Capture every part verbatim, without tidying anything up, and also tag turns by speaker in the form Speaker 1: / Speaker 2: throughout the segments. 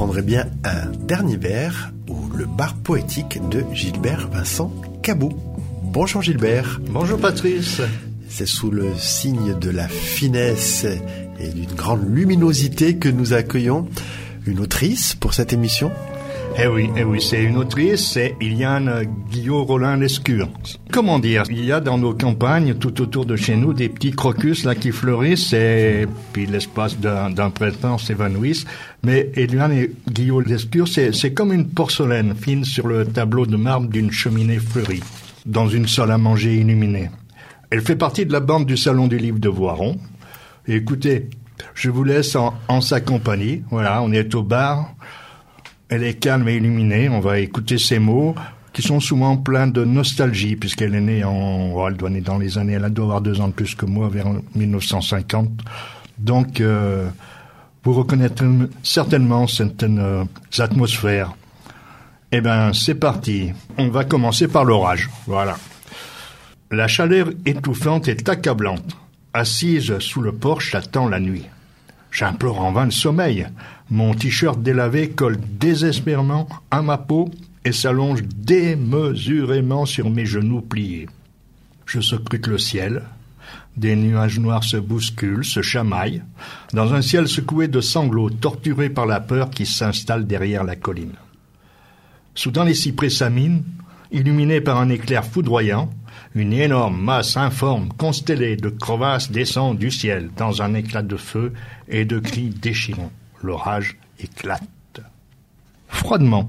Speaker 1: prendrez bien un dernier verre ou le bar poétique de Gilbert Vincent Cabot. Bonjour Gilbert.
Speaker 2: Bonjour Patrice.
Speaker 1: C'est sous le signe de la finesse et d'une grande luminosité que nous accueillons une autrice pour cette émission.
Speaker 2: Eh oui, eh oui, c'est une autrice, c'est Iliane Guillot-Rollin-Lescure. Comment dire, il y a dans nos campagnes, tout autour de chez nous, des petits crocus là qui fleurissent et puis l'espace d'un, d'un printemps s'évanouissent. Mais Iliane Guillot-Lescure, c'est, c'est comme une porcelaine fine sur le tableau de marbre d'une cheminée fleurie, dans une salle à manger illuminée. Elle fait partie de la bande du Salon du Livre de Voiron. Et écoutez, je vous laisse en, en sa compagnie. Voilà, on est au bar. Elle est calme et illuminée. On va écouter ses mots qui sont souvent pleins de nostalgie puisqu'elle est née en... Oh, elle doit naître dans les années... Elle doit avoir deux ans de plus que moi, vers dix-neuf cent cinquante. Donc, euh, vous reconnaîtrez certainement certaines euh, atmosphères. Eh ben, c'est parti. On va commencer par l'orage. Voilà. La chaleur étouffante est accablante. Assise sous le porche, j'attends la nuit. J'implore en vain le sommeil. Mon t-shirt délavé colle désespérément à ma peau et s'allonge démesurément sur mes genoux pliés. Je scrute le ciel. Des nuages noirs se bousculent, se chamaillent, dans un ciel secoué de sanglots, torturé par la peur qui s'installe derrière la colline. Soudain les cyprès s'aminent, illuminés par un éclair foudroyant. Une énorme masse informe, constellée de crevasses descend du ciel dans un éclat de feu et de cris déchirants. L'orage éclate. Froidement,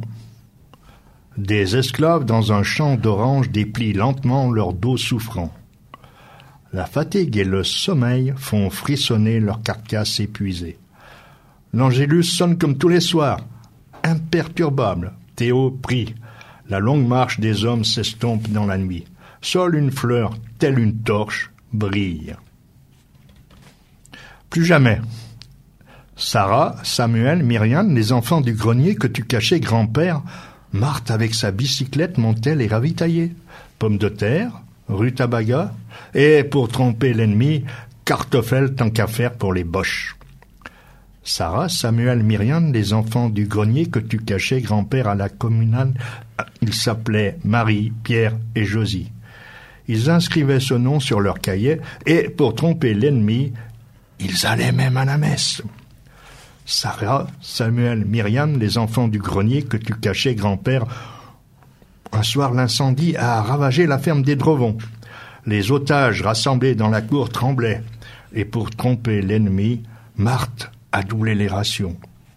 Speaker 2: des esclaves dans un champ d'oranges déplient lentement leur dos souffrant. La fatigue et le sommeil font frissonner leurs carcasses épuisées. L'Angélus sonne comme tous les soirs, imperturbable. Théo prie. La longue marche des hommes s'estompe dans la nuit. Seule une fleur, telle une torche, brille. Plus jamais. Sarah, Samuel, Myriam, les enfants du grenier que tu cachais, grand-père, Marthe avec sa bicyclette montait les ravitailler. Pommes de terre, rutabaga, et pour tromper l'ennemi, kartoffel tant qu'à faire pour les boches. Sarah, Samuel, Myriam, les enfants du grenier que tu cachais, grand-père à la communale, ils s'appelaient Marie, Pierre et Josie. Ils inscrivaient ce nom sur leur cahier et, pour tromper l'ennemi, ils allaient même à la messe. Sarah, Samuel, Myriam, les enfants du grenier que tu cachais, grand-père. Un soir, l'incendie a ravagé la ferme des Drevons. Les otages rassemblés dans la cour tremblaient. Et pour tromper l'ennemi, Marthe a doublé les rations.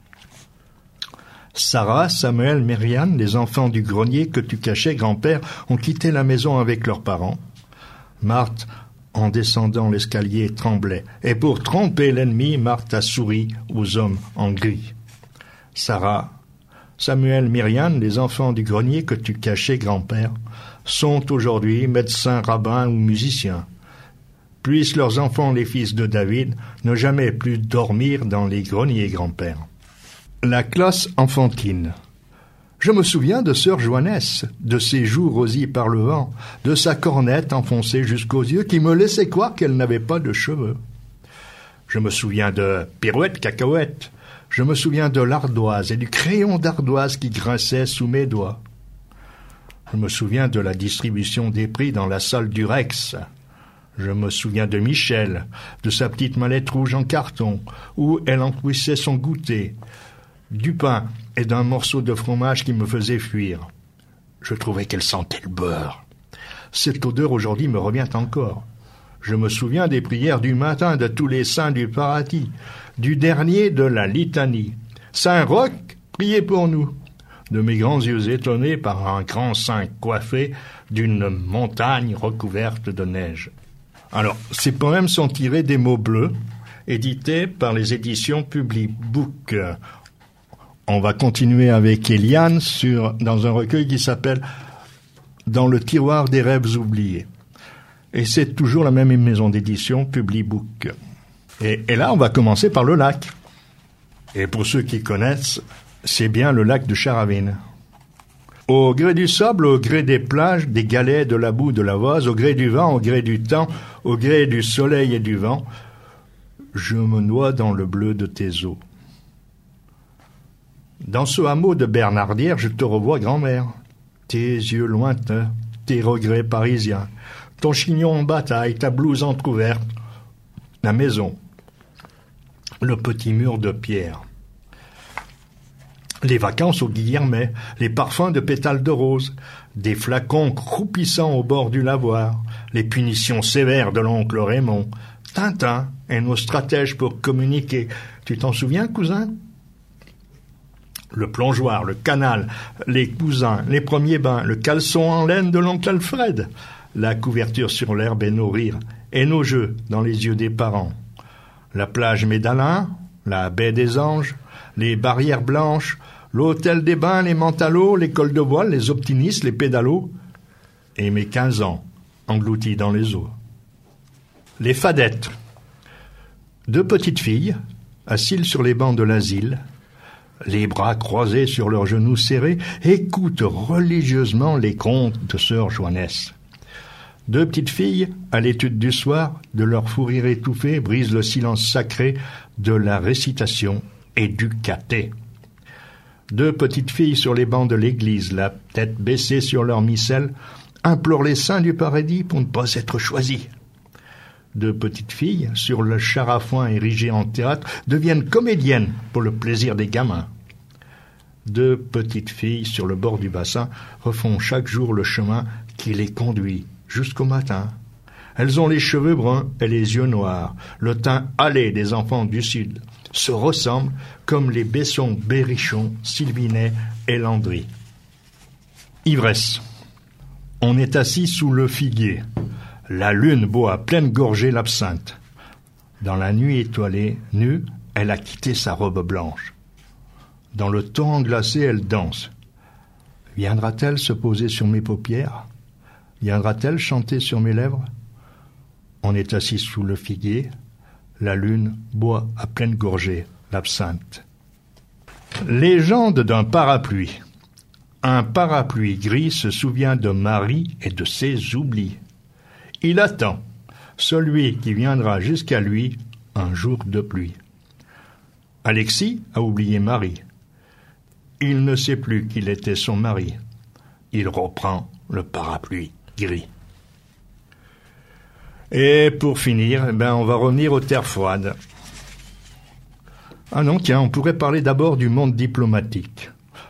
Speaker 2: Sarah, Samuel, Myriam, les enfants du grenier que tu cachais, grand-père, ont quitté la maison avec leurs parents. Marthe, en descendant l'escalier, tremblait. Et pour tromper l'ennemi, Marthe a souri aux hommes en gris. Sarah, Samuel, Myriam, les enfants du grenier que tu cachais, grand-père, sont aujourd'hui médecins, rabbins ou musiciens. Puissent leurs enfants, les fils de David, ne jamais plus dormir dans les greniers, grand-père. La classe enfantine. Je me souviens de sœur Joannès, de ses joues rosies par le vent, de sa cornette enfoncée jusqu'aux yeux qui me laissait croire qu'elle n'avait pas de cheveux. Je me souviens de pirouette, cacahuète. Je me souviens de l'ardoise et du crayon d'ardoise qui grinçait sous mes doigts. Je me souviens de la distribution des prix dans la salle du Rex. Je me souviens de Michel, de sa petite mallette rouge en carton, où elle enfouissait son goûter, du pain et d'un morceau de fromage qui me faisait fuir. Je trouvais qu'elle sentait le beurre. Cette odeur aujourd'hui me revient encore. Je me souviens des prières du matin de tous les saints du paradis, du dernier de la litanie. Saint Roch, priez pour nous. De mes grands yeux étonnés par un grand saint coiffé d'une montagne recouverte de neige. Alors, ces poèmes sont tirés des mots bleus, édités par les éditions Publibook. On va continuer avec Eliane sur, dans un recueil qui s'appelle « Dans le tiroir des rêves oubliés ». Et c'est toujours la même maison d'édition, Publibook. Et, et là, on va commencer par le lac. Et pour ceux qui connaissent, c'est bien le lac de Charavine. Au gré du sable, au gré des plages, des galets, de la boue, de la vase, au gré du vent, au gré du temps, au gré du soleil et du vent, je me noie dans le bleu de tes eaux. Dans ce hameau de Bernardière, je te revois grand-mère. Tes yeux lointains, tes regrets parisiens, ton chignon en bataille, ta blouse entr'ouverte, la maison, le petit mur de pierre. Les vacances au Guillermet, les parfums de pétales de rose, des flacons croupissant au bord du lavoir, les punitions sévères de l'oncle Raymond, Tintin et nos stratèges pour communiquer. Tu t'en souviens, cousin ? Le plongeoir, le canal, les cousins, les premiers bains, le caleçon en laine de l'oncle Alfred, la couverture sur l'herbe et nos rires, et nos jeux dans les yeux des parents. La plage Médalin, la baie des Anges, les barrières blanches, l'hôtel des bains, les mentalos, l'école de voile, les optimistes, les pédalos, et mes quinze ans, engloutis dans les eaux. Les fadettes. Deux petites filles, assises sur les bancs de l'asile, les bras croisés sur leurs genoux serrés, écoutent religieusement les contes de sœur Joannès. Deux petites filles, à l'étude du soir, de leur fou rire étouffé, brisent le silence sacré de la récitation et du caté. Deux petites filles sur les bancs de l'église, la tête baissée sur leur missel, implorent les saints du paradis pour ne pas être choisies. Deux petites filles, sur le char à foin érigé en théâtre, deviennent comédiennes pour le plaisir des gamins. Deux petites filles, sur le bord du bassin, refont chaque jour le chemin qui les conduit jusqu'au matin. Elles ont les cheveux bruns et les yeux noirs, le teint hâlé des enfants du Sud, se ressemblent comme les Besson, Berrichon, Sylvinet et Landry. Ivresse. On est assis sous le figuier. La lune boit à pleine gorgée l'absinthe. Dans la nuit étoilée, nue, elle a quitté sa robe blanche. Dans le torrent glacé, elle danse. Viendra-t-elle se poser sur mes paupières ? Viendra-t-elle chanter sur mes lèvres ? On est assis sous le figuier. La lune boit à pleine gorgée l'absinthe. Légende d'un parapluie. Un parapluie gris se souvient de Marie et de ses oublis. Il attend celui qui viendra jusqu'à lui un jour de pluie. Alexis a oublié Marie. Il ne sait plus qu'il était son mari. Il reprend le parapluie gris. Et pour finir, ben on va revenir aux terres froides. Ah non, tiens, on pourrait parler d'abord du monde diplomatique.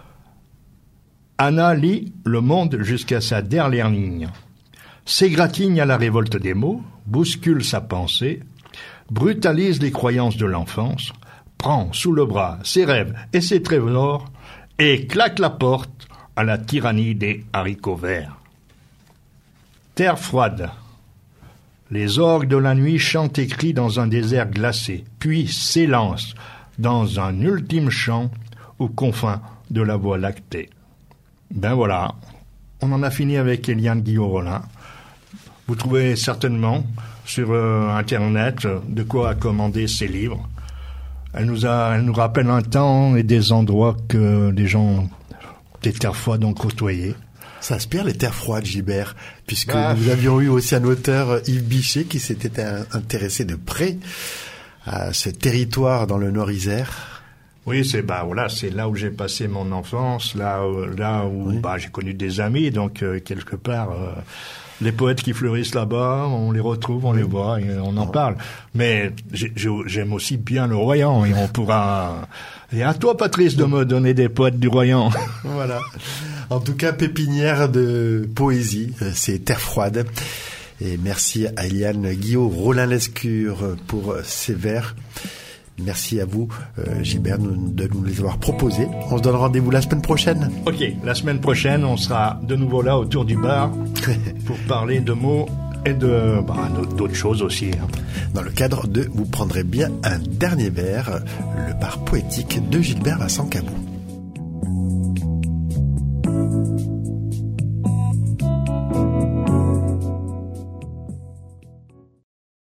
Speaker 2: Anna lit Le Monde jusqu'à sa dernière ligne. S'égratigne à la révolte des mots, bouscule sa pensée, brutalise les croyances de l'enfance, prend sous le bras ses rêves et ses trésors et claque la porte à la tyrannie des haricots verts. Terre froide. Les orgues de la nuit chantent et crient dans un désert glacé, puis s'élancent dans un ultime chant aux confins de la Voie lactée. Ben voilà, on en a fini avec Éliane Guillot-Rollin. Vous trouvez certainement sur euh, Internet de quoi commander ses livres. Elle nous, a, elle nous rappelle un temps et des endroits que les gens des terres froides ont côtoyés.
Speaker 1: Ça inspire les terres froides, Gilbert, puisque
Speaker 2: bah,
Speaker 1: nous avions eu aussi un auteur, Yves Bichet, qui s'était intéressé de près à ce territoire dans le Nord-Isère.
Speaker 2: Oui, c'est bah voilà, c'est là où j'ai passé mon enfance, là, euh, là où oui. bah j'ai connu des amis, donc euh, quelque part. Euh, Les poètes qui fleurissent là-bas, on les retrouve, on les voit, et on en oh. parle. Mais j'ai, j'aime aussi bien le Royan, et on pourra... Et à toi, Patrice, de me donner des poètes du Royan.
Speaker 1: Voilà. En tout cas, pépinière de poésie, c'est Terre froide. Et merci à Éliane Guillot-Rollin-Lescure pour ces vers. Merci à vous, euh, Gilbert, de nous les avoir proposés. On se donne rendez-vous la semaine prochaine.
Speaker 2: Ok, la semaine prochaine, on sera de nouveau là autour du bar pour parler de mots et de bah, d'autres choses aussi.
Speaker 1: Dans le cadre de Vous prendrez bien un dernier verre, le bar poétique de Gilbert Vincent Cabot.